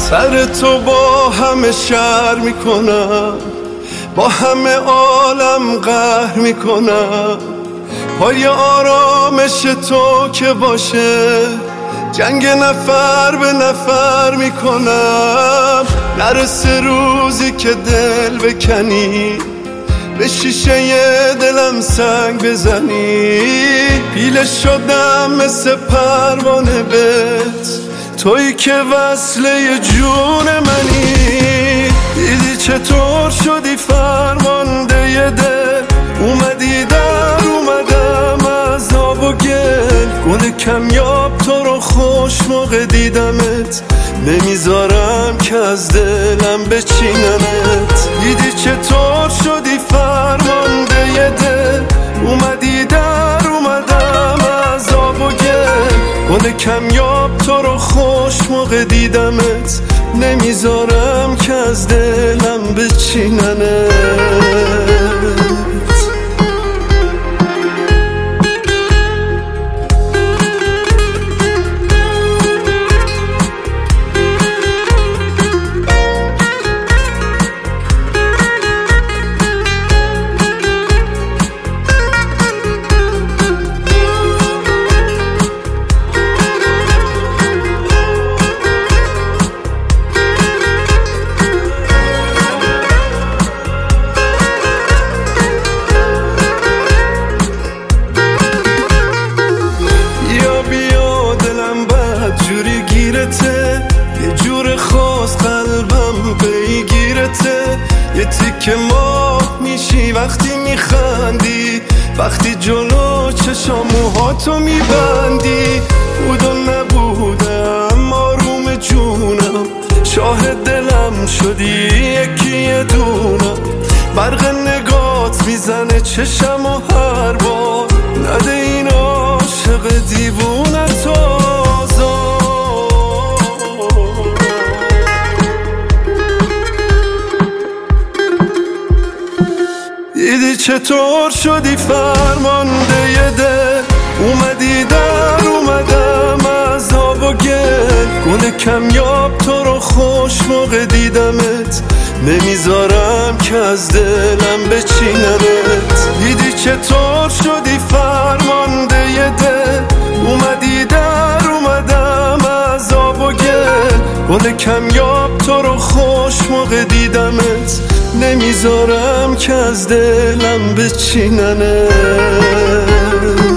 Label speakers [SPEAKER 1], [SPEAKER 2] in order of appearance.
[SPEAKER 1] سر تو با همه شر میکنم، با همه عالم قهر میکنم. پای آرامش تو که باشه جنگ نفر به نفر میکنم. نرسه روزی که دل بکنی، به شیشه دلم سنگ بزنی. پیله شدم مثل پروانه بهت، تویی که وصله جون منی. دیدی چطور شدی فرمانده ی دل، اومدی در اومدم از آب و گل. گل کمیاب تو رو خوش موقع دیدمت، نمیذارم که از دلم بچینمت. دیدی چطور شدی فرمانده ی دل، اومدی در اومدم از آب و گل. گل کمیاب تو رو خوش موقع دیدمت، نمیذارم که از دلم بچینمت. یه جور خاص قلبم پیگیرته، یه تیکه ماه میشی وقتی میخندی، وقتی جلو چشام موهاتو میبندی. بود و نبودم آروم جونم، شاهد دلم شدی یکی یه دونم. برق نگات میزنه چشم و هر بار، نده این عاشق دیوونه تو آزار. دیدی چطور شدی فرمانده ی دل، اومدی در اومدم از آب و گل. گل کمیاب تو رو خوش موقع دیدمت، نمیذارم که از دلم بچینمت. دیدی چطور شدی فرمانده ی دل، اومدی در اومدم از آب و گل. گل کمیاب تو رو خوش موقع دیدمت، نمیذارم که از دلم بچینمت.